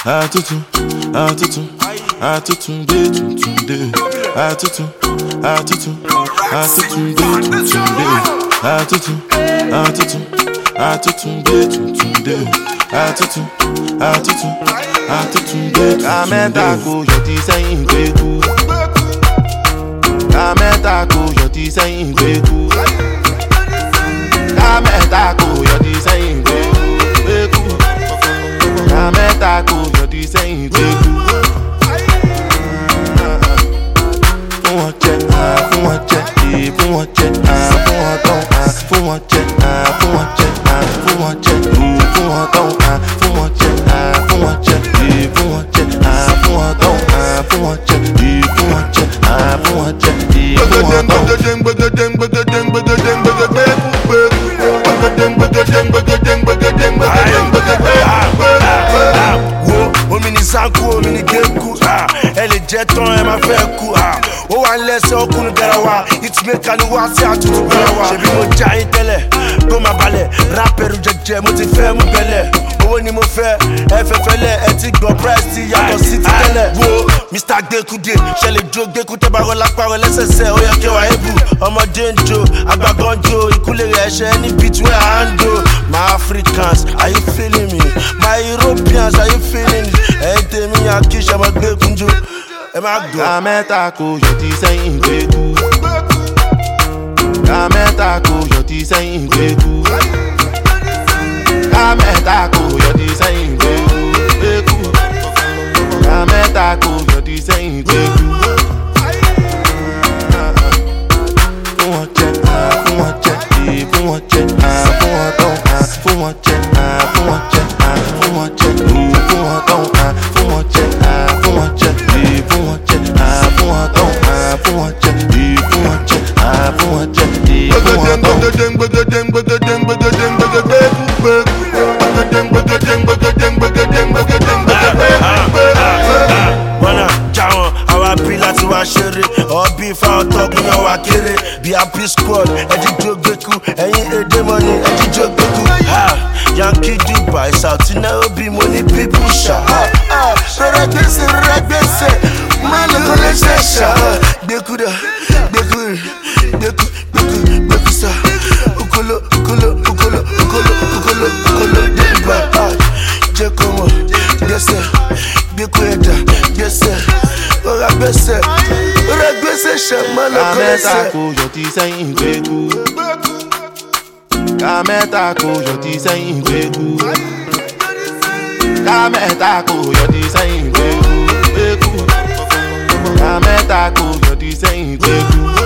Atutu, atutu, atutu, de tutunde. Atutu, atutu, atutu, de tutunde. Atutu, atutu, atutu, de tutunde. Atutu, atutu, atutu, de tutunde. Kameta ko yoti sayin gbeku. Kameta ko yoti sayin gbeku. Kameta ko yoti sayin gbeku. Kameta ko yoti sayin gbeku. Fún wọn jẹ, fún wọn jẹ, fún wọn jẹ, fún wọn tán, fún wọn jẹ, fún wọn jẹ, fún wọn jẹ, fún wọn tán, fún wọn jẹ, fún wọn jẹ, fún wọn jẹ, fún wọn tán, fún wọn jẹ, fún wọn jẹ, fún wọn jẹ, fún wọn tán. Wo omi ni sanku, omi ni geku. Ẹ lè jẹ tán, ẹ máa fẹ́ kú. Ó wà lẹ́sẹ̀ ọkùnrin garawa. Ìtìmẹ́ka ni wá sí àtúntò garawa. Ṣèbí mo já yín tẹ́lẹ̀, kó máa balẹ̀. Rápẹ̀rù jẹjẹ, mo ti fẹ́ mú bẹ̀lẹ̀. Owó ni mo fẹ́, ẹ fẹ́ fẹ́lẹ̀. Ẹ ti gbọ́ price ti yàtọ̀ sí ti tẹ́lẹ̀. Wo Mr. Gbekude, ṣẹlẹ̀ jó gbẹ́kú tẹ́ bá rọ lápárọ̀ lẹ́sẹ̀sẹ̀. Ó yẹ kí wà ébù. Ọmọdé ń jó, àgbàgbọ́n jó. Ìkúlẹ̀ rẹ̀ ṣẹ́ ní between hand do. My Africans, are you feeling me? My Europeans, are you feeling it? Ẹ tèmi àkíṣe ọmọ gbẹ́kúnjú. Ẹ má gbọ́. Kameta ko yoti sayin gbeku. Kameta ko yoti sayin gbeku. Kameta ko yoti sayin gbeku. Kameta ko yoti sayin gbeku. Fún wọn jẹ, fún wọn jẹ, fún wọn jẹ, fún wọn tán, fún wọn jẹ, fún wọn jẹ, fún wọn jẹ, fún wọn tán, fún wọn jẹ, fún wọn jẹ, fún wọn jẹ, fún wọn tán, fún wọn jẹ, fún wọn jẹ, fún wọn jẹ, fún wọn tán. Wanna jáwọn àwa bí láti wá ṣeré. Ọbí fáwọn tọkùn yàn wá kéré. Bí happy squad, ẹjíjó gbẹ́kú. Ẹ̀yin èdè mọ́ni, ẹjíjó gbẹ́kú. Yankee Dubai, South Nairobi, mo ní people ṣá. Rẹ̀gbẹ́sẹ̀, máa lọ kọ́ lẹ́sẹ̀ ṣá. Gbẹ́kú dà, gbẹ́kú rẹ̀, gbẹ́kú sá. Ukolo, débà. Jẹ́ kó mọ̀, gbẹ́sẹ̀, gbẹ́kú ẹ̀dá, gbẹ́sẹ̀. Ọ̀rá gbẹ́sẹ̀, ṣá, máa lọ kọ́ lẹ́sẹ̀. Kameta ko yoti sayin gbeku. Kameta ko yoti sayin gbeku. Kameta ko yoti sayin gbeku. Kameta ko yoti sayin gbeku.